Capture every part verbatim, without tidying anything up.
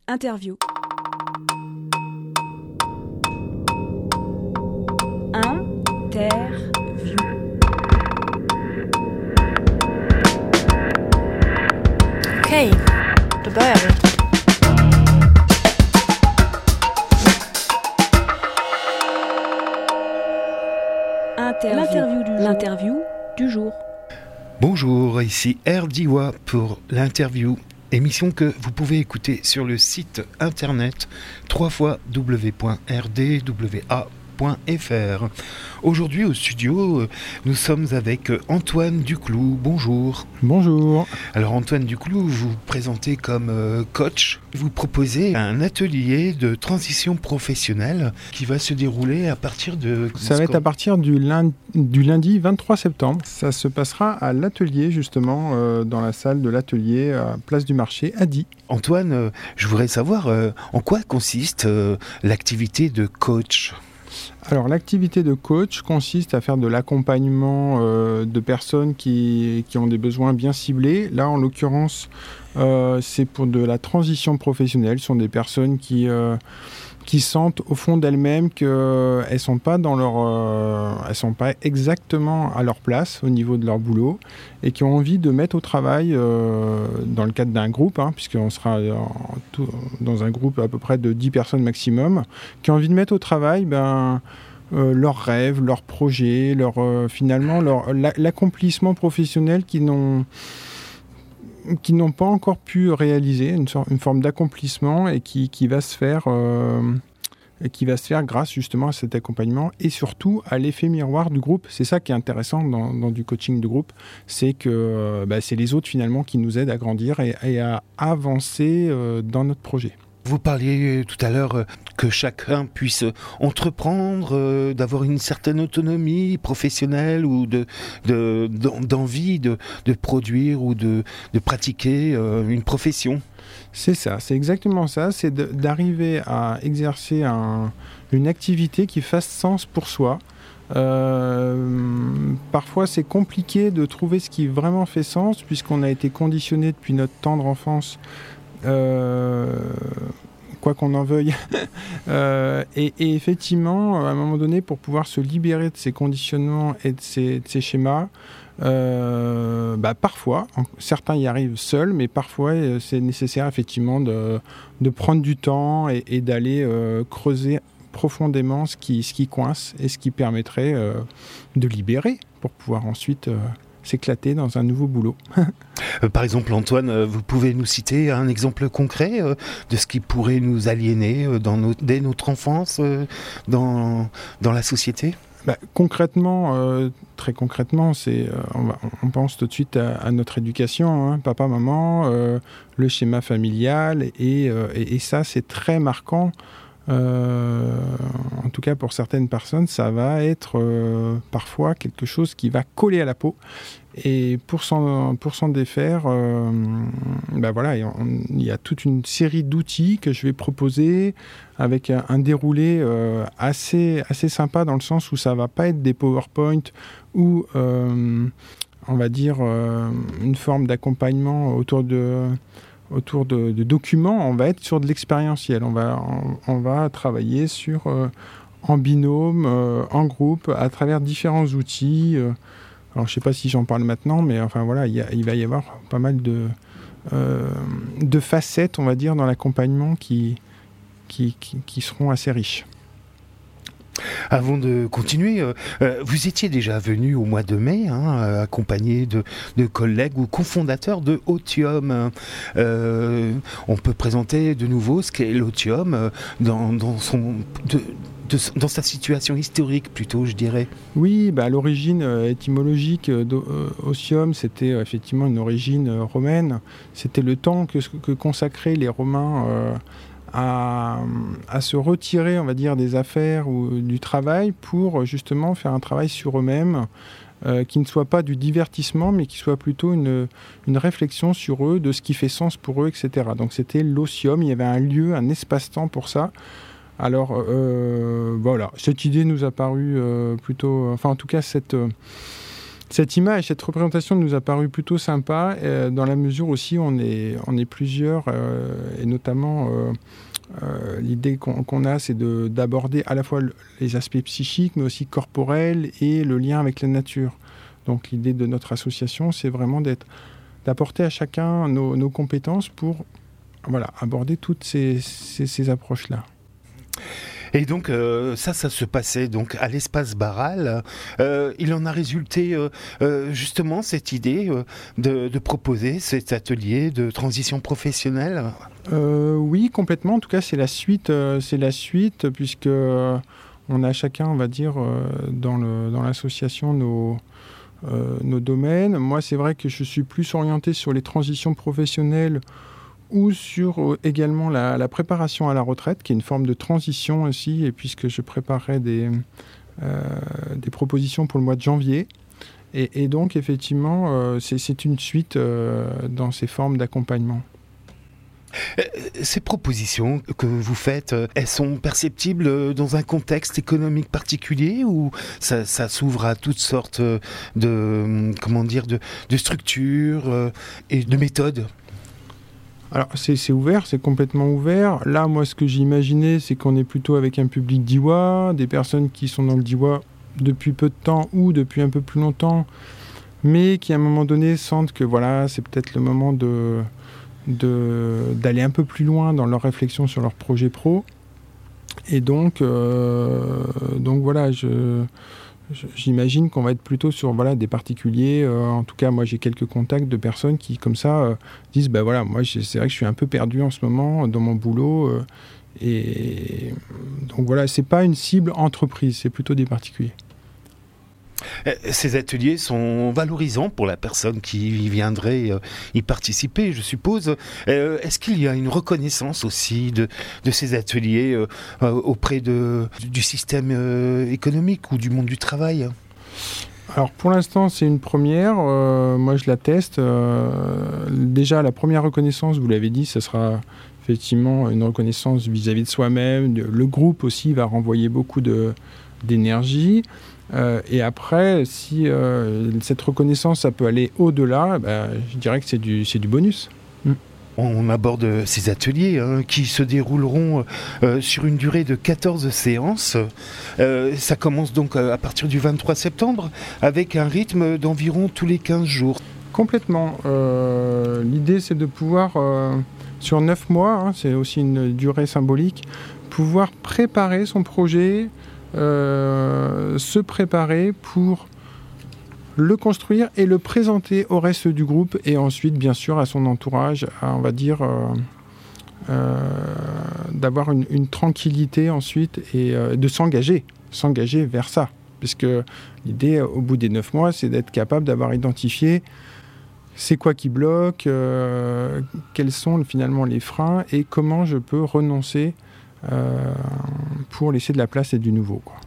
Interview. Interview. Okej, då börjar vi. Interview. L'interview du jour. L'interview du jour. Bonjour, ici Erdiwa pour l'interview, émission que vous pouvez écouter sur le site internet w w w point r d w a point f r. Aujourd'hui au studio, nous sommes avec Antoine Duclou. Bonjour. Bonjour. Alors Antoine Duclou, vous vous présentez comme euh, coach. Vous proposez un atelier de transition professionnelle qui va se dérouler à partir de... Ça va être à partir du lundi, du lundi vingt-trois septembre. Ça se passera à l'atelier justement, euh, dans la salle de l'atelier à Place du Marché à Die. Antoine, euh, je voudrais savoir euh, en quoi consiste euh, l'activité de coach. Alors l'activité de coach consiste à faire de l'accompagnement euh, de personnes qui, qui ont des besoins bien ciblés. Là en l'occurrence euh, c'est pour de la transition professionnelle. Ce sont des personnes qui, euh, qui sentent au fond d'elles-mêmes qu'elles ne sont pas dans leur, euh, elles sont pas exactement à leur place au niveau de leur boulot et qui ont envie de mettre au travail euh, dans le cadre d'un groupe, hein, puisqu'on sera en tout, dans un groupe à peu près de dix personnes maximum, qui ont envie de mettre au travail ben, euh, leurs rêves, leurs projets, leur, euh, finalement leur, l'accomplissement professionnel qu'ils n'ont, qui n'ont pas encore pu réaliser, une, sorte, une forme d'accomplissement et qui, qui va se faire... Euh, et qui va se faire grâce justement à cet accompagnement et surtout à l'effet miroir du groupe. C'est ça qui est intéressant dans, dans du coaching de groupe, c'est que bah, c'est les autres finalement qui nous aident à grandir et, et à avancer euh, dans notre projet. Vous parliez tout à l'heure que chacun puisse entreprendre, euh, d'avoir une certaine autonomie professionnelle ou de, de, d'envie de, de produire ou de, de pratiquer euh, une profession. C'est ça, c'est exactement ça, c'est de, d'arriver à exercer un, une activité qui fasse sens pour soi. Euh, parfois c'est compliqué de trouver ce qui vraiment fait sens puisqu'on a été conditionné depuis notre tendre enfance, euh, quoi qu'on en veuille. euh, et, et effectivement, à un moment donné, pour pouvoir se libérer de ces conditionnements et de ces, de ces schémas, Euh, bah parfois, certains y arrivent seuls, mais parfois euh, c'est nécessaire effectivement de, de prendre du temps et, et d'aller euh, creuser profondément ce qui, ce qui coince et ce qui permettrait euh, de libérer pour pouvoir ensuite euh, s'éclater dans un nouveau boulot. euh, par exemple, Antoine, vous pouvez nous citer un exemple concret euh, de ce qui pourrait nous aliéner euh, dans nos, dès notre enfance euh, dans, dans la société ? Bah, concrètement, euh, très concrètement, c'est, euh, on, va, on pense tout de suite à, à notre éducation, hein, papa, maman, euh, le schéma familial, et, euh, et, et ça, c'est très marquant. Euh, en tout cas, pour certaines personnes, ça va être euh, parfois quelque chose qui va coller à la peau. Et pour s'en, pour s'en défaire, euh, ben voilà, il y a toute une série d'outils que je vais proposer avec un, un déroulé euh, assez, assez sympa dans le sens où ça ne va pas être des PowerPoint ou, euh, on va dire, euh, une forme d'accompagnement autour de... autour de, de documents. On va être sur de l'expérientiel. On va, on, on va travailler sur, euh, en binôme, euh, en groupe, à travers différents outils. Euh, alors, je ne sais pas si j'en parle maintenant, mais enfin voilà, il, y a, il va y avoir pas mal de, euh, de facettes, on va dire, dans l'accompagnement qui, qui, qui, qui seront assez riches. Avant de continuer, euh, vous étiez déjà venu au mois de mai, hein, accompagné de, de collègues ou cofondateurs de Otium. Euh, on peut présenter de nouveau ce qu'est l'Otium euh, dans, dans, son, de, de, dans sa situation historique plutôt, je dirais. Oui, bah, l'origine euh, étymologique d'Otium, c'était euh, effectivement une origine euh, romaine. C'était le temps que, que consacraient les Romains euh, À, à se retirer, on va dire, des affaires ou du travail pour justement faire un travail sur eux-mêmes euh, qui ne soit pas du divertissement, mais qui soit plutôt une, une réflexion sur eux, de ce qui fait sens pour eux, et cetera. Donc c'était l'Otium, il y avait un lieu, un espace-temps pour ça. Alors euh, voilà, cette idée nous a paru euh, plutôt... Enfin en tout cas, cette... Euh, cette image, cette représentation nous a paru plutôt sympa, euh, dans la mesure aussi où on est, on est plusieurs, euh, et notamment euh, euh, l'idée qu'on, qu'on a, c'est de, d'aborder à la fois le, les aspects psychiques, mais aussi corporels et le lien avec la nature. Donc l'idée de notre association, c'est vraiment d'être, d'apporter à chacun nos, nos compétences pour voilà, aborder toutes ces, ces, ces approches-là. Et donc euh, ça, ça se passait donc à l'espace Barral. Euh, il en a résulté euh, euh, justement cette idée euh, de, de proposer cet atelier de transition professionnelle. Euh, oui, complètement. En tout cas, c'est la suite, euh, c'est la suite, puisque euh, on a chacun, on va dire, euh, dans le dans l'association nos euh, nos domaines. Moi, c'est vrai que je suis plus orienté sur les transitions professionnelles, ou sur euh, également la, la préparation à la retraite, qui est une forme de transition aussi, et puisque je préparais des, euh, des propositions pour le mois de janvier. Et, et donc, effectivement, euh, c'est, c'est une suite euh, dans ces formes d'accompagnement. Ces propositions que vous faites, elles sont perceptibles dans un contexte économique particulier ou ça, ça s'ouvre à toutes sortes de, comment dire, de, de structures et de méthodes ? Alors, c'est, c'est ouvert, c'est complètement ouvert. Là, moi, ce que j'imaginais, c'est qu'on est plutôt avec un public d'I W A, des personnes qui sont dans le D I W A depuis peu de temps ou depuis un peu plus longtemps, mais qui, à un moment donné, sentent que voilà, c'est peut-être le moment de, de, d'aller un peu plus loin dans leur réflexion sur leur projet pro. Et donc, euh, donc voilà, je... J'imagine qu'on va être plutôt sur voilà, des particuliers. Euh, en tout cas, moi, j'ai quelques contacts de personnes qui, comme ça, euh, disent ben voilà, moi, c'est vrai que je suis un peu perdu en ce moment dans mon boulot. Euh, et donc voilà, c'est pas une cible entreprise, c'est plutôt des particuliers. Ces ateliers sont valorisants pour la personne qui viendrait y participer, je suppose. Est-ce qu'il y a une reconnaissance aussi de, de ces ateliers auprès de, du système économique ou du monde du travail ? Alors pour l'instant, c'est une première. Euh, moi, je la teste. Euh, déjà, la première reconnaissance, vous l'avez dit, ce sera effectivement une reconnaissance vis-à-vis de soi-même. Le groupe aussi va renvoyer beaucoup de, d'énergie. Euh, et après, si euh, cette reconnaissance, ça peut aller au-delà, ben, je dirais que c'est du, c'est du bonus. Mm. On aborde ces ateliers hein, qui se dérouleront euh, sur une durée de quatorze séances. Euh, ça commence donc à partir du vingt-trois septembre avec un rythme d'environ tous les quinze jours. Complètement. Euh, l'idée, c'est de pouvoir, euh, sur neuf mois, hein, c'est aussi une durée symbolique, pouvoir préparer son projet, Euh, se préparer pour le construire et le présenter au reste du groupe et ensuite bien sûr à son entourage, à, on va dire euh, euh, d'avoir une, une tranquillité ensuite et euh, de s'engager, s'engager vers ça, puisque l'idée au bout des neuf mois c'est d'être capable d'avoir identifié c'est quoi qui bloque, euh, quels sont finalement les freins et comment je peux renoncer Euh, pour laisser de la place et du nouveau, quoi.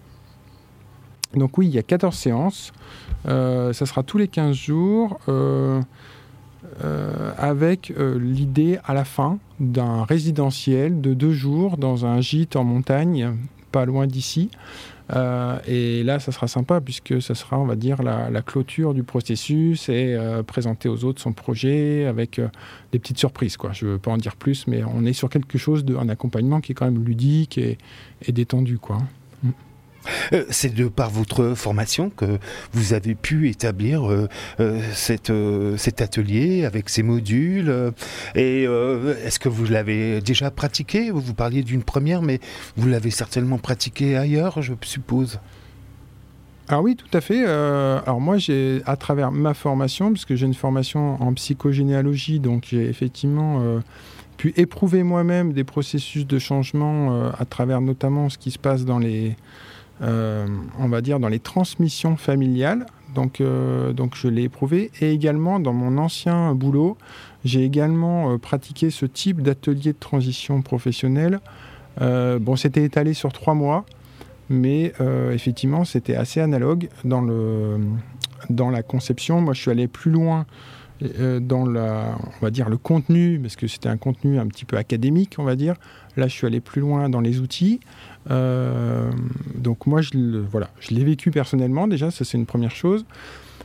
Donc oui, il y a quatorze séances, euh, ça sera tous les quinze jours, euh, euh, avec euh, l'idée à la fin d'un résidentiel de deux jours dans un gîte en montagne, pas loin d'ici. Euh, et là, ça sera sympa puisque ça sera, on va dire, la, la clôture du processus et euh, présenter aux autres son projet avec euh, des petites surprises, quoi. Je ne veux pas en dire plus, mais on est sur quelque chose d'un accompagnement qui est quand même ludique et, et détendu, quoi. Mm. Euh, c'est de par votre formation que vous avez pu établir euh, euh, cette, euh, cet atelier avec ces modules. Euh, et euh, est-ce que vous l'avez déjà pratiqué ? Vous parliez d'une première, mais vous l'avez certainement pratiqué ailleurs, je suppose. Alors oui, tout à fait. Euh, alors moi, j'ai, à travers ma formation, parce que j'ai une formation en psychogénéalogie, donc j'ai effectivement euh, pu éprouver moi-même des processus de changement euh, à travers notamment ce qui se passe dans les... Euh, on va dire dans les transmissions familiales, donc, euh, donc je l'ai éprouvé, et également dans mon ancien boulot, j'ai également euh, pratiqué ce type d'atelier de transition professionnelle. Euh, bon, c'était étalé sur trois mois, mais euh, effectivement, c'était assez analogue dans, le, dans la conception. Moi, je suis allé plus loin euh, dans la, on va dire le contenu, parce que c'était un contenu un petit peu académique, on va dire. Là, je suis allé plus loin dans les outils. Euh, donc moi, je, le, voilà, je l'ai vécu personnellement déjà, ça c'est une première chose.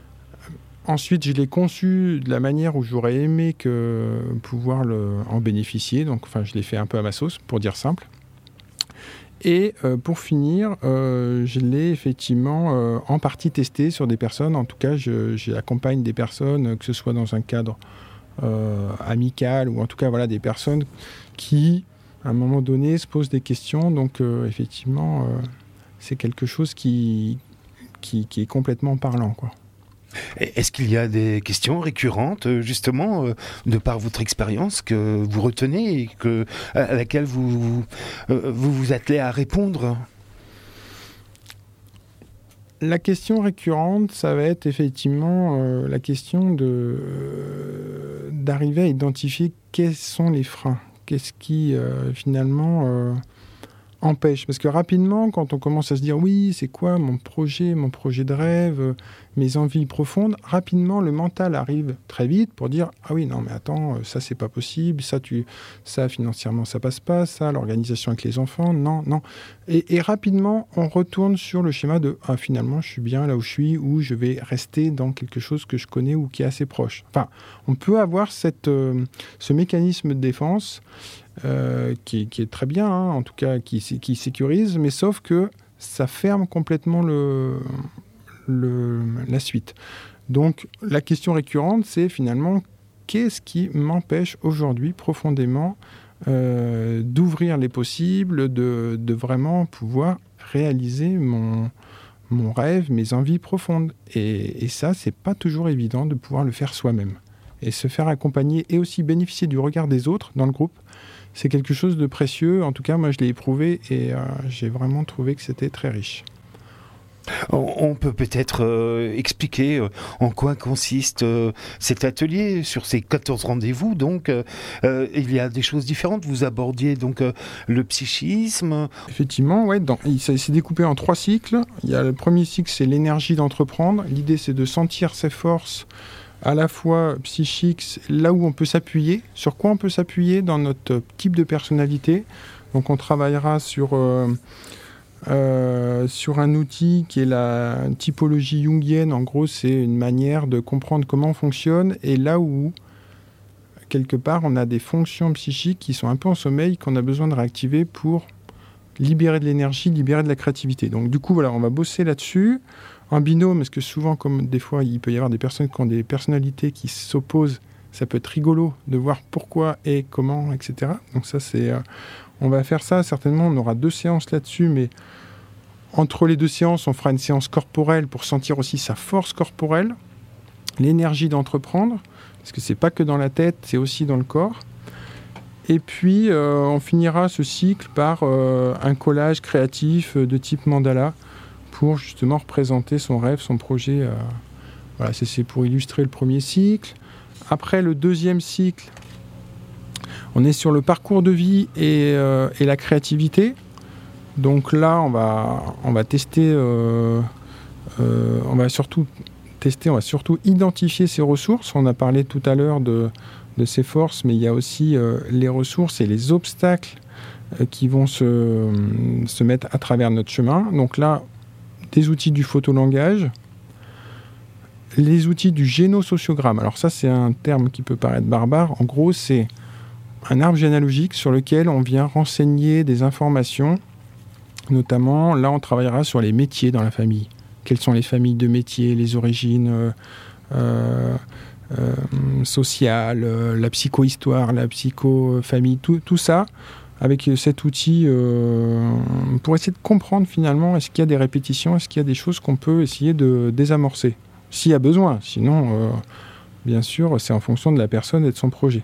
Ensuite, je l'ai conçu de la manière où j'aurais aimé que pouvoir le, en bénéficier. Donc, enfin, je l'ai fait un peu à ma sauce, pour dire simple. Et euh, pour finir, euh, je l'ai effectivement euh, en partie testé sur des personnes. En tout cas, je, j'accompagne des personnes, que ce soit dans un cadre euh, amical ou en tout cas voilà, des personnes qui, à un moment donné, se posent des questions. Donc, euh, effectivement, euh, c'est quelque chose qui, qui, qui est complètement parlant, quoi. Est-ce qu'il y a des questions récurrentes, justement, de par votre expérience, que vous retenez et que, à laquelle vous vous, vous vous attelez à répondre ? La question récurrente, ça va être effectivement euh, la question de, euh, d'arriver à identifier quels sont les freins. Qu'est-ce qui, euh, finalement... Euh, empêche, parce que rapidement, quand on commence à se dire oui, c'est quoi mon projet, mon projet de rêve, mes envies profondes, rapidement le mental arrive très vite pour dire ah oui, non mais attends, ça c'est pas possible, ça tu ça financièrement ça passe pas, ça l'organisation avec les enfants, non, non. Et, et rapidement on retourne sur le schéma de ah finalement je suis bien là où je suis, ou je vais rester dans quelque chose que je connais ou qui est assez proche. Enfin, on peut avoir cette, euh, ce mécanisme de défense Euh, qui, qui est très bien, hein, en tout cas qui, qui sécurise, mais sauf que ça ferme complètement le, le, la suite. Donc la question récurrente, c'est finalement qu'est-ce qui m'empêche aujourd'hui profondément euh, d'ouvrir les possibles, de, de vraiment pouvoir réaliser mon, mon rêve, mes envies profondes. Et, et ça, c'est pas toujours évident de pouvoir le faire soi-même. Et se faire accompagner et aussi bénéficier du regard des autres dans le groupe, c'est quelque chose de précieux. En tout cas, moi, je l'ai éprouvé et euh, j'ai vraiment trouvé que c'était très riche. On peut peut-être euh, expliquer euh, en quoi consiste euh, cet atelier sur ces quatorze rendez-vous. Donc, euh, euh, il y a des choses différentes. Vous abordiez donc euh, le psychisme. Effectivement, ouais. Dans, il s'est découpé en trois cycles. Il y a le premier cycle, c'est l'énergie d'entreprendre. L'idée, c'est de sentir ses forces à la fois psychiques, là où on peut s'appuyer, sur quoi on peut s'appuyer dans notre type de personnalité. Donc, on travaillera sur euh, Euh, sur un outil qui est la typologie jungienne. En gros, c'est une manière de comprendre comment on fonctionne, et là où, quelque part, on a des fonctions psychiques qui sont un peu en sommeil, qu'on a besoin de réactiver pour libérer de l'énergie, libérer de la créativité. Donc du coup, voilà, on va bosser là-dessus, en binôme, parce que souvent, comme des fois, il peut y avoir des personnes qui ont des personnalités qui s'opposent, ça peut être rigolo de voir pourquoi et comment, et cetera. Donc ça, c'est... Euh, on va faire ça, certainement, on aura deux séances là-dessus, mais entre les deux séances, on fera une séance corporelle pour sentir aussi sa force corporelle, l'énergie d'entreprendre, parce que c'est pas que dans la tête, c'est aussi dans le corps. Et puis, euh, on finira ce cycle par euh, un collage créatif de type mandala pour justement représenter son rêve, son projet. Euh, voilà, c'est, c'est pour illustrer le premier cycle. Après, le deuxième cycle, on est sur le parcours de vie et, euh, et la créativité. Donc là, on va, on va tester, euh, euh, on va surtout tester, on va surtout identifier ses ressources. On a parlé tout à l'heure de, de ses forces, mais il y a aussi euh, les ressources et les obstacles euh, qui vont se, se mettre à travers notre chemin. Donc là, des outils du photolangage, les outils du génosociogramme. Alors ça, c'est un terme qui peut paraître barbare. En gros, c'est un arbre généalogique sur lequel on vient renseigner des informations. Notamment, là, on travaillera sur les métiers dans la famille. Quelles sont les familles de métiers, les origines euh, euh, euh, sociales, euh, la psychohistoire, la psychofamille, tout, tout ça, avec cet outil euh, pour essayer de comprendre finalement, est-ce qu'il y a des répétitions, est-ce qu'il y a des choses qu'on peut essayer de désamorcer, s'il y a besoin. Sinon, euh, bien sûr, c'est en fonction de la personne et de son projet.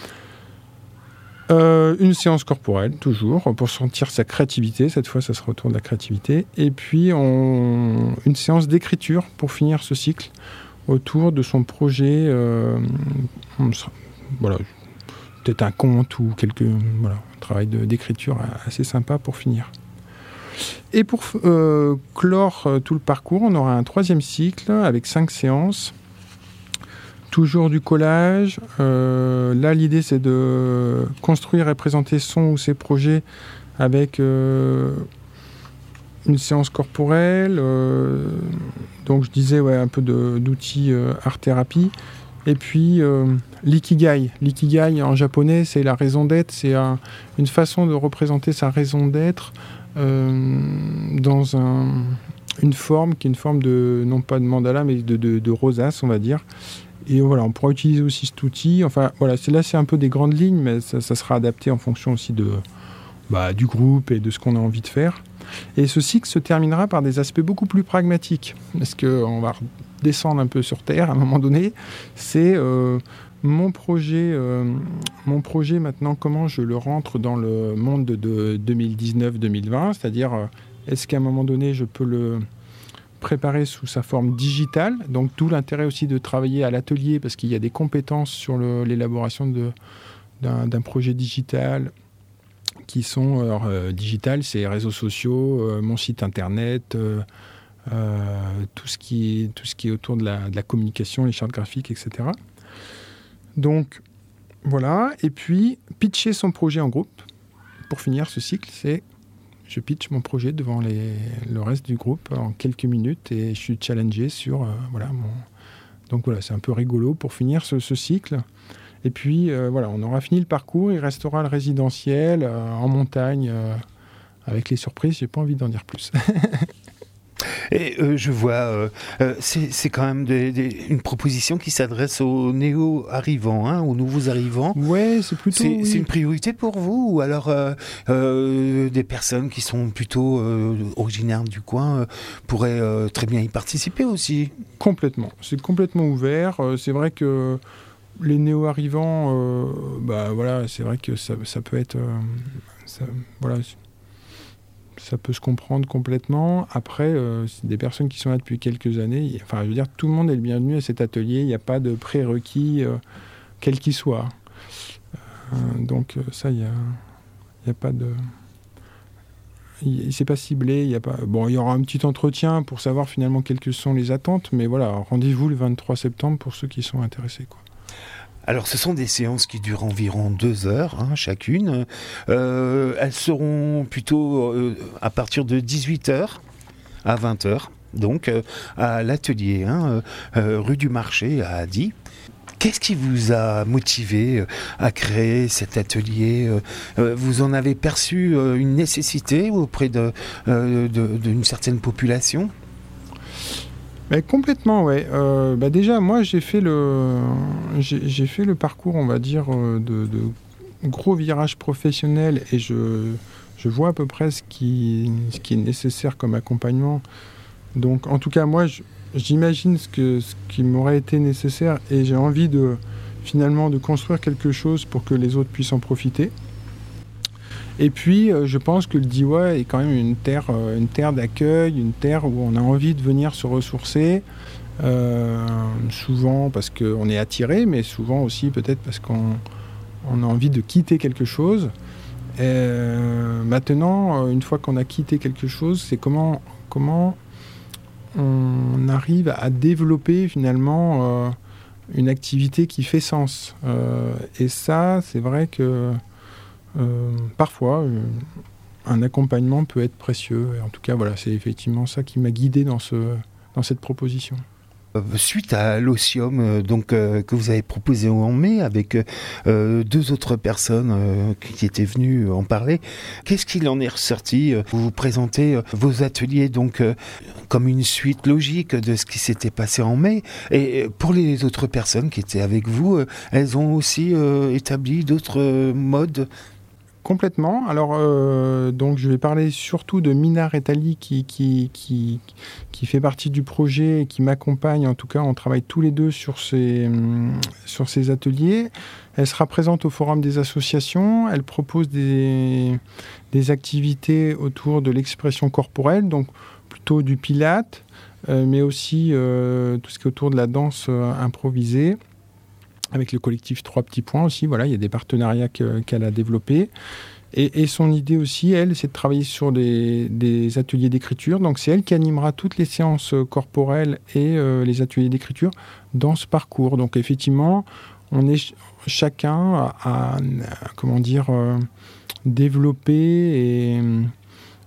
Euh, une séance corporelle, toujours, pour sentir sa créativité. Cette fois, ça sera autour de la créativité. Et puis, on... une séance d'écriture pour finir ce cycle autour de son projet. Euh... Voilà, peut-être un conte ou quelque... Voilà, un travail de, d'écriture assez sympa pour finir. Et pour euh, clore euh, tout le parcours, on aura un troisième cycle avec cinq séances. Toujours du collage. Euh, là, l'idée, c'est de construire et présenter son ou ses projets avec euh, une séance corporelle, euh, donc je disais ouais, un peu de, d'outils euh, art-thérapie. Et puis euh, l'ikigai. L'ikigai en japonais, c'est la raison d'être, c'est un, une façon de représenter sa raison d'être euh, dans un, une forme qui est une forme de, non pas de mandala, mais de, de, de rosace, on va dire. Et voilà, on pourra utiliser aussi cet outil. Enfin, voilà, c'est, là, c'est un peu des grandes lignes, mais ça, ça sera adapté en fonction aussi de, bah, du groupe et de ce qu'on a envie de faire. Et ce cycle se terminera par des aspects beaucoup plus pragmatiques, parce qu'on va descendre un peu sur Terre à un moment donné. C'est euh, mon projet, euh, mon projet maintenant, comment je le rentre dans le monde de, de deux mille dix-neuf deux mille vingt, c'est-à-dire euh, est-ce qu'à un moment donné, je peux le préparé sous sa forme digitale, donc tout l'intérêt aussi de travailler à l'atelier parce qu'il y a des compétences sur le, l'élaboration de, d'un, d'un projet digital qui sont alors, euh, digital, c'est réseaux sociaux, euh, mon site internet, euh, euh, tout ce qui est, tout ce qui est autour de la, de la communication, les chartes graphiques, et cetera. Donc voilà, et puis pitcher son projet en groupe. Pour finir ce cycle, c'est je pitch mon projet devant les, le reste du groupe en quelques minutes et je suis challengé sur... Euh, voilà, mon... Donc voilà, c'est un peu rigolo pour finir ce, ce cycle. Et puis euh, voilà, on aura fini le parcours, il restera le résidentiel euh, en montagne euh, avec les surprises, j'ai pas envie d'en dire plus. Et euh, je vois, euh, euh, c'est, c'est quand même des, des, une proposition qui s'adresse aux néo-arrivants, hein, aux nouveaux arrivants. Ouais, c'est plutôt... C'est, oui. c'est une priorité pour vous ou alors euh, euh, des personnes qui sont plutôt euh, originaires du coin euh, pourraient euh, très bien y participer aussi? Complètement, c'est complètement ouvert. Euh, c'est vrai que les néo-arrivants, euh, bah, voilà, c'est vrai que ça, ça peut être... Euh, ça, voilà, ça peut se comprendre complètement. Après, euh, c'est des personnes qui sont là depuis quelques années. Enfin, je veux dire, tout le monde est le bienvenu à cet atelier. Il n'y a pas de prérequis, euh, quel qu'il soit. Euh, donc, ça, il n'y a, il y a pas de... Il ne s'est pas ciblé. Il y a pas... Bon, il y aura un petit entretien pour savoir finalement quelles sont les attentes. Mais voilà, rendez-vous le vingt-trois septembre pour ceux qui sont intéressés, quoi. Alors, ce sont des séances qui durent environ deux heures, hein, chacune. Euh, elles seront plutôt euh, à partir de dix-huit heures à vingt heures, donc euh, à l'atelier, hein, euh, rue du Marché à Adi. Qu'est-ce qui vous a motivé euh, à créer cet atelier? euh, Vous en avez perçu euh, une nécessité auprès de, euh, de, d'une certaine population? Mais complètement, ouais. Euh, bah déjà, moi, j'ai fait le, j'ai, j'ai fait le parcours, on va dire, de, de gros virages professionnels et je, je vois à peu près ce qui, ce qui est nécessaire comme accompagnement. Donc, en tout cas, moi, je, j'imagine ce, que, ce qui m'aurait été nécessaire et j'ai envie de, finalement, de construire quelque chose pour que les autres puissent en profiter. Et puis, euh, je pense que le Diois est quand même une terre, euh, une terre d'accueil, une terre où on a envie de venir se ressourcer, euh, souvent parce qu'on est attiré, mais souvent aussi peut-être parce qu'on on a envie de quitter quelque chose. Et, euh, maintenant, une fois qu'on a quitté quelque chose, c'est comment, comment on arrive à développer finalement euh, une activité qui fait sens. Euh, et ça, c'est vrai que Euh, parfois, euh, un accompagnement peut être précieux. Et en tout cas, voilà, c'est effectivement ça qui m'a guidé dans, ce, dans cette proposition. Suite à l'Otium euh, donc, euh, que vous avez proposé en mai avec euh, deux autres personnes euh, qui étaient venues en parler, qu'est-ce qu'il en est ressorti? Vous vous présentez euh, vos ateliers donc, euh, comme une suite logique de ce qui s'était passé en mai. Et pour les autres personnes qui étaient avec vous, euh, elles ont aussi euh, établi d'autres euh, modes? Complètement. Alors, euh, donc, je vais parler surtout de Mina Retali qui, qui, qui, qui fait partie du projet et qui m'accompagne. En tout cas, on travaille tous les deux sur ces, sur ces ateliers. Elle sera présente au Forum des associations. Elle propose des, des activités autour de l'expression corporelle, donc plutôt du pilate, euh, mais aussi euh, tout ce qui est autour de la danse euh, improvisée. Avec le collectif Trois Petits Points aussi, voilà, il y a des partenariats que, qu'elle a développés. Et, et son idée aussi, elle, c'est de travailler sur des, des ateliers d'écriture. Donc c'est elle qui animera toutes les séances corporelles et euh, les ateliers d'écriture dans ce parcours. Donc effectivement, on est ch- chacun à, à comment dire, euh, développer et,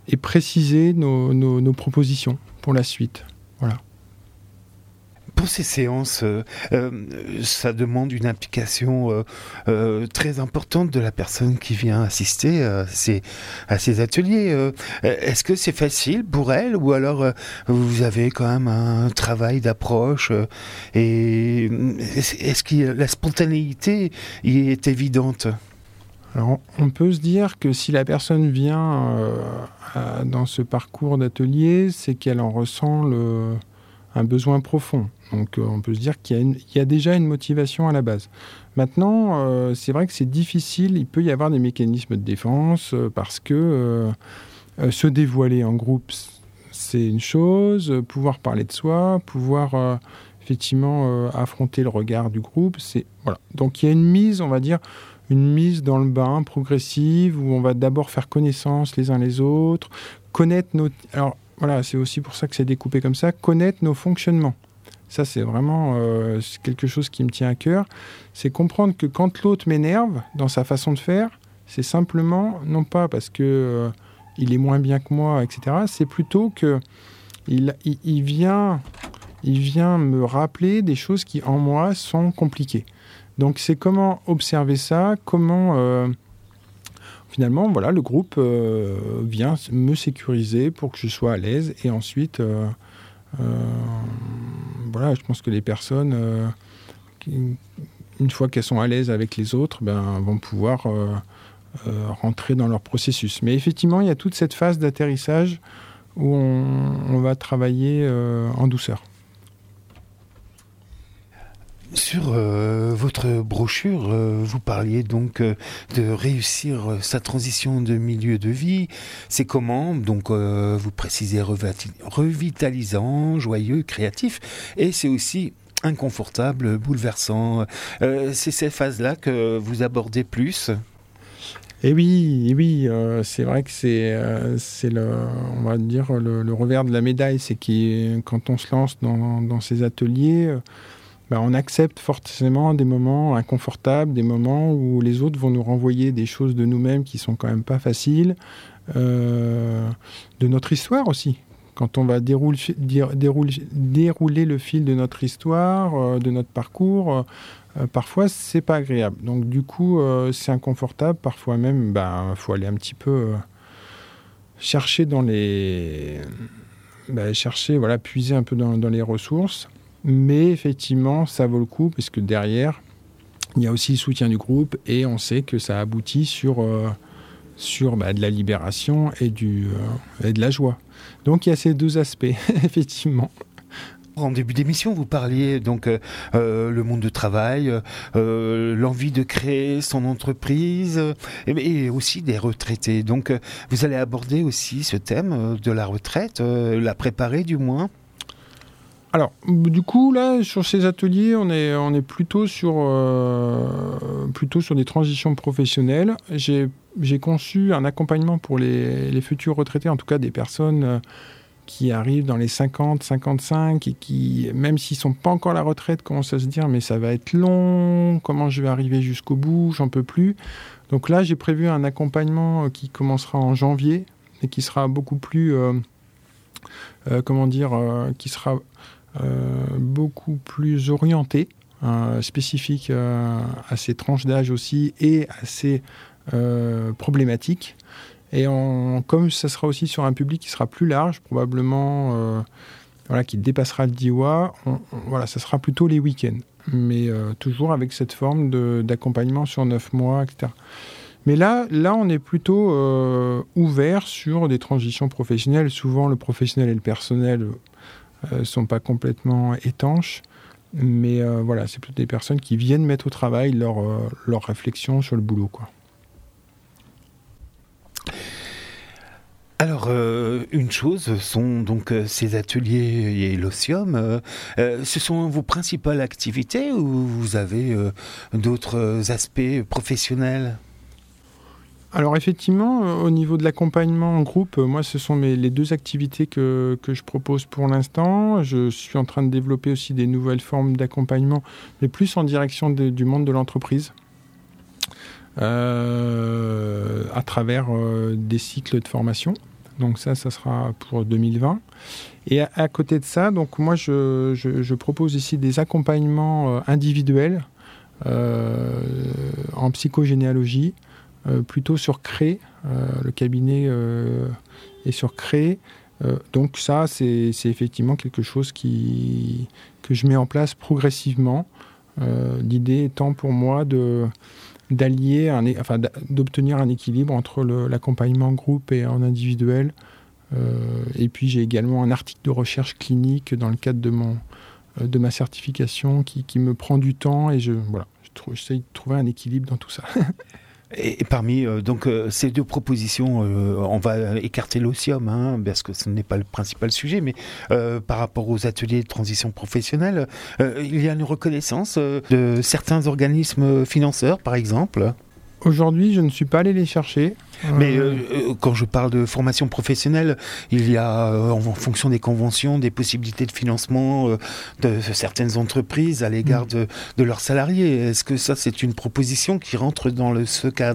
et préciser nos, nos, nos propositions pour la suite. Voilà. Pour ces séances, euh, euh, ça demande une implication euh, euh, très importante de la personne qui vient assister à ces, à ces ateliers. Euh, est-ce que c'est facile pour elle ou alors euh, vous avez quand même un travail d'approche euh, et est-ce que la spontanéité y est évidente ? Alors, on peut se dire que si la personne vient euh, à, dans ce parcours d'atelier, c'est qu'elle en ressent le, un besoin profond. Donc, euh, on peut se dire qu'il y a, une, il y a déjà une motivation à la base. Maintenant, euh, c'est vrai que c'est difficile. Il peut y avoir des mécanismes de défense euh, parce que euh, euh, se dévoiler en groupe, c'est une chose. Pouvoir parler de soi, pouvoir euh, effectivement euh, affronter le regard du groupe, c'est voilà. Donc, il y a une mise, on va dire, une mise dans le bain progressive où on va d'abord faire connaissance les uns les autres, connaître nos... Alors, voilà, c'est aussi pour ça que c'est découpé comme ça, connaître nos fonctionnements. Ça, c'est vraiment euh, c'est quelque chose qui me tient à cœur. C'est comprendre que quand l'autre m'énerve dans sa façon de faire, c'est simplement, non pas parce que euh, il est moins bien que moi, et cetera. C'est plutôt que il, il, il, vient, il vient me rappeler des choses qui, en moi, sont compliquées. Donc, c'est comment observer ça, comment... Euh, finalement, voilà, le groupe euh, vient me sécuriser pour que je sois à l'aise et ensuite... Euh, Euh, voilà, je pense que les personnes, euh, qui, une fois qu'elles sont à l'aise avec les autres, ben, vont pouvoir euh, euh, rentrer dans leur processus. Mais effectivement, il y a toute cette phase d'atterrissage où on, on va travailler euh, en douceur. Sur euh, votre brochure, euh, vous parliez donc euh, de réussir euh, sa transition de milieu de vie. C'est comment ? Donc, euh, vous précisez revati- revitalisant, joyeux, créatif. Et c'est aussi inconfortable, bouleversant. Euh, c'est ces phases-là que vous abordez plus ? Et oui, et oui euh, c'est vrai que c'est, euh, c'est le, on va dire le, le revers de la médaille. C'est que quand on se lance dans, dans ces ateliers... Euh, Ben, on accepte forcément des moments inconfortables, des moments où les autres vont nous renvoyer des choses de nous-mêmes qui sont quand même pas faciles, euh, de notre histoire aussi. Quand on va déroule, déroule, dérouler le fil de notre histoire, euh, de notre parcours, euh, parfois c'est pas agréable. Donc du coup, euh, c'est inconfortable. Parfois même, ben, faut aller un petit peu euh, chercher dans les, ben, chercher, voilà, puiser un peu dans, dans les ressources. Mais effectivement, ça vaut le coup, parce que derrière, il y a aussi le soutien du groupe, et on sait que ça aboutit sur, euh, sur bah, de la libération et, du, euh, et de la joie. Donc il y a ces deux aspects, effectivement. En début d'émission, vous parliez donc euh, euh, le monde du travail, euh, l'envie de créer son entreprise euh, et, et aussi des retraités. Donc euh, vous allez aborder aussi ce thème euh, de la retraite, euh, la préparer du moins. Alors, du coup, là, sur ces ateliers, on est, on est plutôt, sur, euh, plutôt sur des transitions professionnelles. J'ai, j'ai conçu un accompagnement pour les, les futurs retraités, en tout cas des personnes qui arrivent dans les cinquante, cinquante-cinq et qui, même s'ils ne sont pas encore à la retraite, commencent à se dire « mais ça va être long, comment je vais arriver jusqu'au bout, j'en peux plus ». Donc là, j'ai prévu un accompagnement qui commencera en janvier et qui sera beaucoup plus, euh, euh, comment dire, euh, qui sera... Euh, beaucoup plus orienté, euh, spécifique euh, à ces tranches d'âge aussi et à ces euh, problématiques. Et on, comme ça sera aussi sur un public qui sera plus large, probablement euh, voilà, qui dépassera le D I W A, on, on, voilà, ça sera plutôt les week-ends, mais euh, toujours avec cette forme de, d'accompagnement sur neuf mois, et cetera. Mais là, là, on est plutôt euh, ouvert sur des transitions professionnelles. Souvent, le professionnel et le personnel ne euh, sont pas complètement étanches. Mais euh, voilà, c'est plutôt des personnes qui viennent mettre au travail leur, euh, leur réflexion sur le boulot, quoi. Alors, euh, une chose sont donc euh, ces ateliers et l'Ocium. Euh, euh, ce sont vos principales activités ou vous avez euh, d'autres aspects professionnels ? Alors effectivement, euh, au niveau de l'accompagnement en groupe, euh, moi ce sont mes, les deux activités que, que je propose pour l'instant. Je suis en train de développer aussi des nouvelles formes d'accompagnement, mais plus en direction de, du monde de l'entreprise, euh, à travers euh, des cycles de formation. Donc ça, ça sera pour deux mille vingt. Et à, à côté de ça, donc moi, je, je, je propose ici des accompagnements euh, individuels euh, en psychogénéalogie, euh, plutôt sur Cré. Euh, le cabinet euh, est sur Cré. Euh, donc ça, c'est, c'est effectivement quelque chose qui, que je mets en place progressivement. Euh, l'idée étant pour moi de, d'allier, un, enfin, d'obtenir un équilibre entre le, l'accompagnement groupe et en individuel. Euh, et puis j'ai également un article de recherche clinique dans le cadre de, mon, euh, de ma certification qui, qui me prend du temps et je, voilà, je trouve, j'essaie de trouver un équilibre dans tout ça. Et, et parmi euh, donc, euh, ces deux propositions, euh, on va écarter l'Ocium, hein, parce que ce n'est pas le principal sujet, mais euh, par rapport aux ateliers de transition professionnelle, euh, il y a une reconnaissance euh, de certains organismes financeurs, par exemple. Aujourd'hui, je ne suis pas allé les chercher. Mais euh, quand je parle de formation professionnelle, il y a, euh, en fonction des conventions, des possibilités de financement euh, de certaines entreprises à l'égard de, de leurs salariés. Est-ce que ça, c'est une proposition qui rentre dans le, ce cadre ?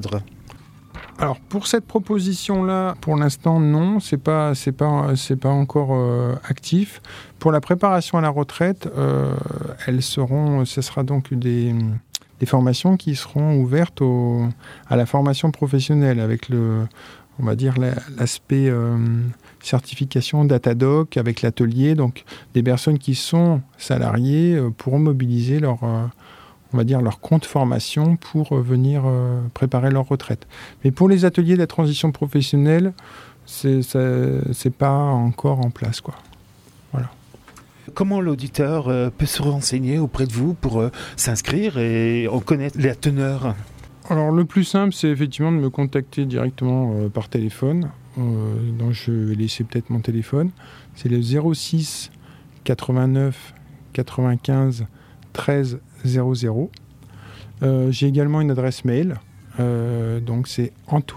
Alors pour cette proposition-là, pour l'instant non, c'est pas c'est pas c'est pas encore euh, actif. Pour la préparation à la retraite, euh, elles seront, ce sera donc des des formations qui seront ouvertes au, à la formation professionnelle avec le, on va dire la, l'aspect euh, certification Datadoc avec l'atelier. Donc des personnes qui sont salariées euh, pourront mobiliser leur euh, on va dire leur compte formation pour venir euh, préparer leur retraite. Mais pour les ateliers de la transition professionnelle, c'est, ça, c'est pas encore en place, quoi. Voilà. Comment l'auditeur euh, peut se renseigner auprès de vous pour euh, s'inscrire et en connaître la teneur ? Alors le plus simple, c'est effectivement de me contacter directement euh, par téléphone. Euh, donc je vais laisser peut-être mon téléphone. C'est le zéro six quatre-vingt-neuf quatre-vingt-quinze treize zéro zéro. Euh, j'ai également une adresse mail, euh, donc c'est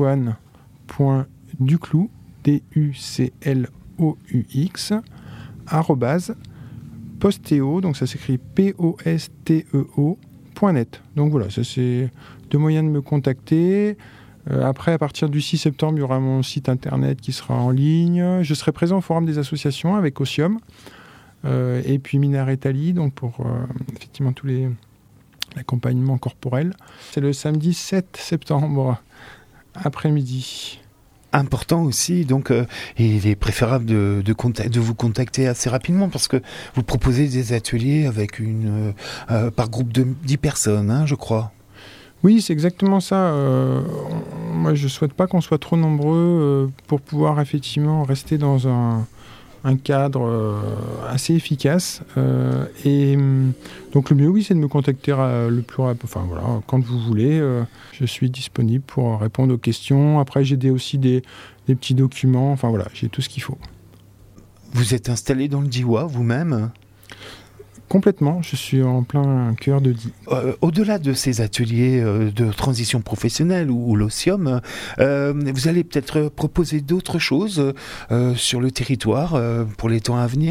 antoine.duclou, D U C L O U X, arrobase, posteo, donc ça s'écrit P O S T E O, point net. Donc voilà, ça c'est deux moyens de me contacter. Euh, après, à partir du six septembre, il y aura mon site internet qui sera en ligne. Je serai présent au Forum des associations avec Ocium. Euh, et puis Minaretali, donc pour euh, effectivement tous les l'accompagnement corporel. C'est le samedi sept septembre, après-midi. Important aussi, donc euh, il est préférable de, de, contact, de vous contacter assez rapidement parce que vous proposez des ateliers avec une, euh, par groupe de dix personnes, hein, je crois. Oui, c'est exactement ça. Euh, on, moi, je ne souhaite pas qu'on soit trop nombreux euh, pour pouvoir effectivement rester dans un, un cadre euh, assez efficace. Euh, et donc le mieux, oui, c'est de me contacter euh, le plus rapide. Enfin voilà, quand vous voulez, euh, je suis disponible pour répondre aux questions. Après, j'ai des, aussi des, des petits documents. Enfin voilà, j'ai tout ce qu'il faut. Vous êtes installé dans le Diois vous-même ? Complètement, je suis en plein cœur de Die. Euh, au-delà de ces ateliers euh, de transition professionnelle ou, ou l'Ocium, euh, vous allez peut-être proposer d'autres choses euh, sur le territoire euh, pour les temps à venir ?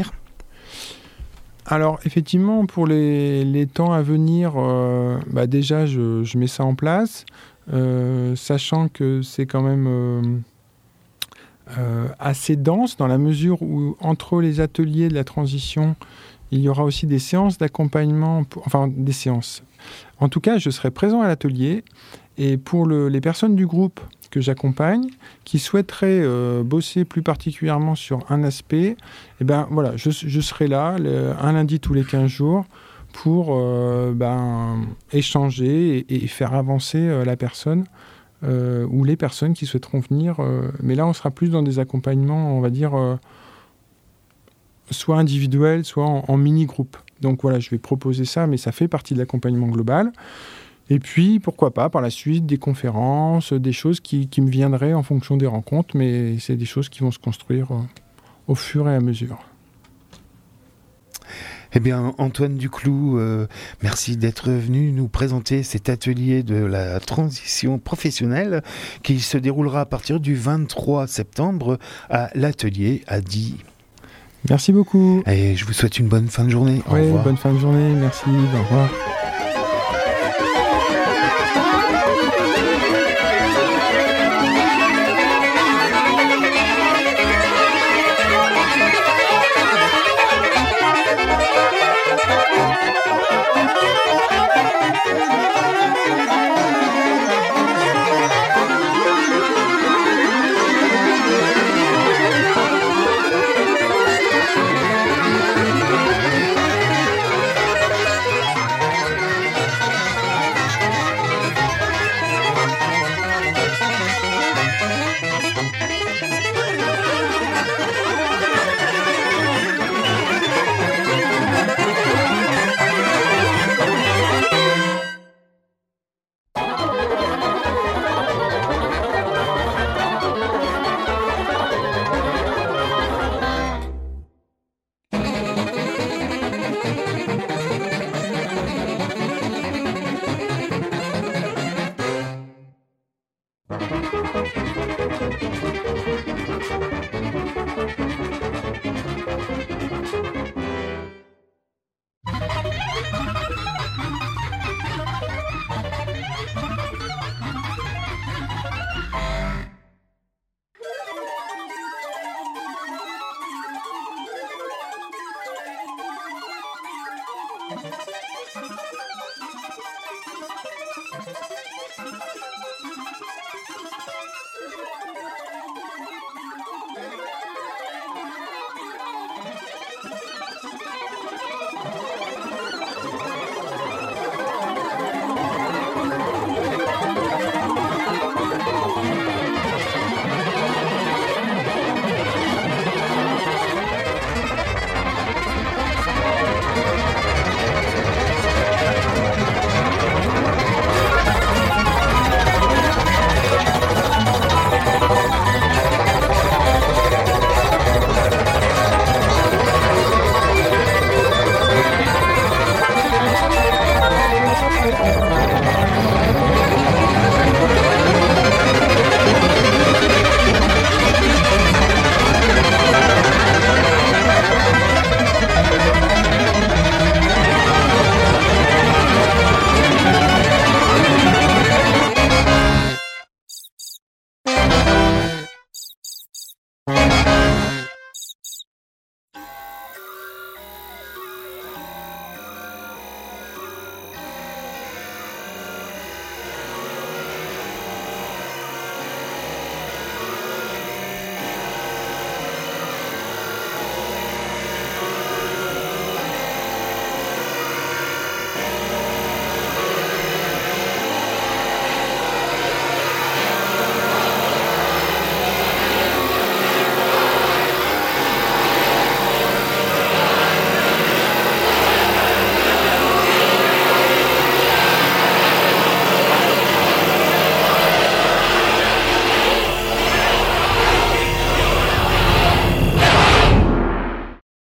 Alors effectivement, pour les, les temps à venir, euh, bah déjà je, je mets ça en place, euh, sachant que c'est quand même euh, euh, assez dense dans la mesure où entre les ateliers de la transition, il y aura aussi des séances d'accompagnement, pour, enfin des séances. En tout cas, je serai présent à l'atelier et pour le, les personnes du groupe que j'accompagne, qui souhaiteraient euh, bosser plus particulièrement sur un aspect, eh ben, voilà, je, je serai là le, un lundi tous les quinze jours pour euh, ben, échanger et, et faire avancer euh, la personne euh, ou les personnes qui souhaiteront venir. Euh, mais là, on sera plus dans des accompagnements, on va dire... Euh, soit individuel, soit en, en mini-groupe. Donc voilà, je vais proposer ça, mais ça fait partie de l'accompagnement global. Et puis, pourquoi pas, par la suite, des conférences, des choses qui, qui me viendraient en fonction des rencontres, mais c'est des choses qui vont se construire euh, au fur et à mesure. Eh bien, Antoine Duclou, euh, merci d'être venu nous présenter cet atelier de la transition professionnelle qui se déroulera à partir du vingt-trois septembre à l'atelier à Die. Merci beaucoup. Et je vous souhaite une bonne fin de journée. Au oui, revoir. Bonne fin de journée. Merci. Au revoir. Thank you.